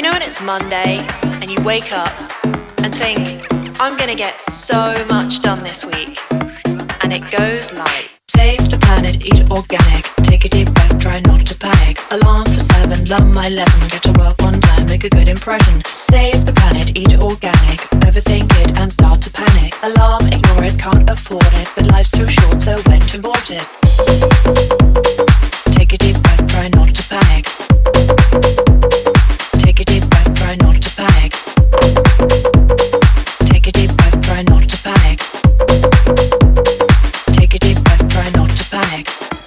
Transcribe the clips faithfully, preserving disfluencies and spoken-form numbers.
know when it's Monday and you wake up and think, I'm gonna get so much done this week, and it goes like: save the planet, eat organic, take a deep breath, try not to panic. Alarm for seven, learn my lesson, get to work on time, make a good impression. Save the planet, eat organic, overthink it and start to panic. Alarm, ignore it, can't afford it, but life's too short, so went and bought it. Take a deep breath, try not to panic. Take a deep breath, try not to panic. Take a deep breath, try not to panic. Take a deep breath, try not to panic.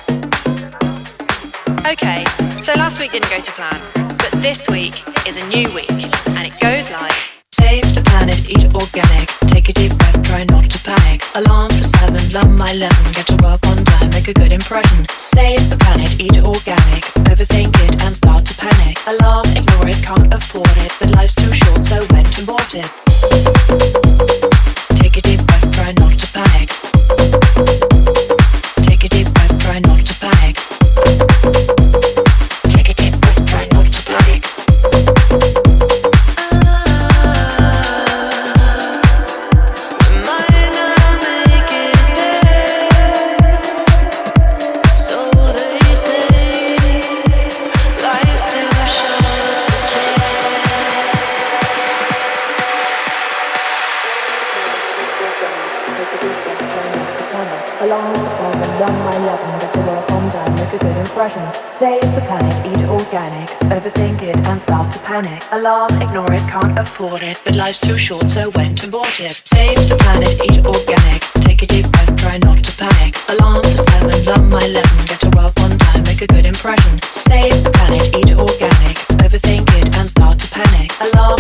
Okay, so last week didn't go to plan, but this week is a new week, and it goes like: save the planet, eat organic, take a deep breath, try not to panic. Alarm for seven, learn my lesson, get to work on time, make a good impression. Save the planet, eat organic, overthink it and start to panic. Alarm, ignore it, can't afford it, but life's too short, so went and bought it. Take a deep breath, try not to panic. Take a deep breath, try not to panic. Take a deep breath, try not to panic. Alarm for seven, done my lesson, get to work on time, make a good impression. Save the planet, eat organic, overthink it and start to panic. Alarm, ignore it, can't afford it, but life's too short, so went and bought it. Save the planet, eat organic, take a deep breath, try not to panic. Alarm for seven, learn my lesson, get to work on time, make a good impression. Save the planet, eat organic, overthink it and start to panic. Alarm,